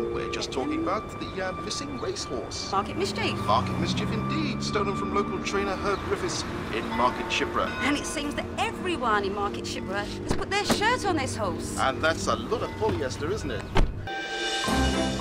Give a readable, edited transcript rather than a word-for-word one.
we're just talking about the missing racehorse. Market Mischief. Market Mischief indeed, stolen from local trainer Herb Griffiths in Market Shipra. And it seems that everyone in Market Shipra has put their shirt on this horse. And that's a lot of polyester, isn't it?